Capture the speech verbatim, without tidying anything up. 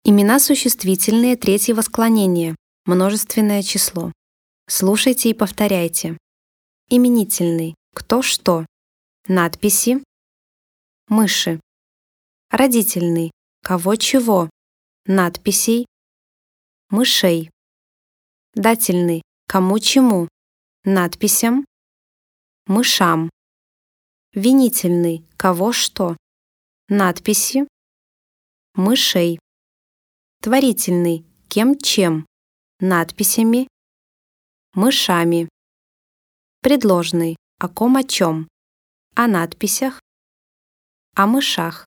Имена существительные третьего склонения. Множественное число. Слушайте и повторяйте. Именительный. Кто что. Надписи. Мыши. Родительный. Кого чего. Надписей. Мышей. Дательный. Кому чему. Надписям. Мышам. Винительный. Кого что. Надписи. Мышей. Творительный. Кем чем. Надписями. Мышами. Предложный. О ком о чем. О надписях. О мышах.